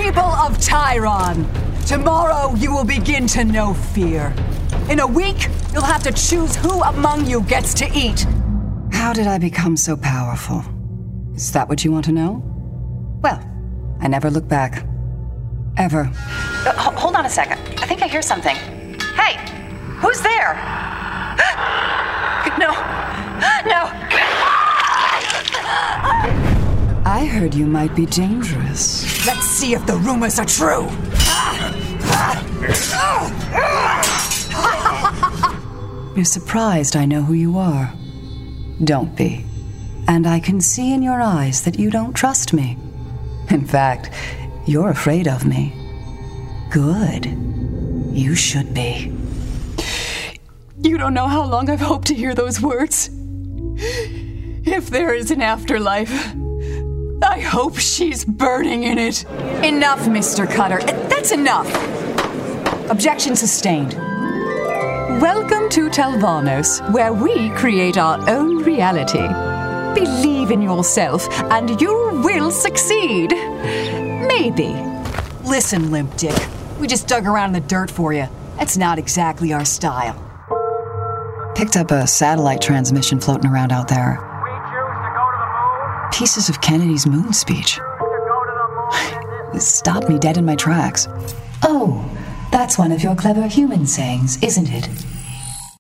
people of Tyron, tomorrow you will begin to know fear. In a week, you'll have to choose who among you gets to eat. How did I become so powerful? Is that what you want to know? Well, I never look back. Ever. Hold on a second. I think I hear something. Hey, who's there? No. I heard you might be dangerous. Let's see if the rumors are true. You're surprised I know who you are. Don't be. And I can see in your eyes that you don't trust me. In fact, you're afraid of me. Good. You should be. You don't know how long I've hoped to hear those words. If there is an afterlife, I hope she's burning in it. Enough, Mr. Cutter. That's enough. Objection sustained. Welcome to Telvanos, where we create our own reality. Believe in yourself, and you will succeed. Maybe. Listen, Limp Dick. We just dug around in the dirt for you. That's not exactly our style. Picked up a satellite transmission floating around out there. We choose to go to the moon. Pieces of Kennedy's moon speech. It stopped me dead in my tracks. Oh, that's one of your clever human sayings, isn't it?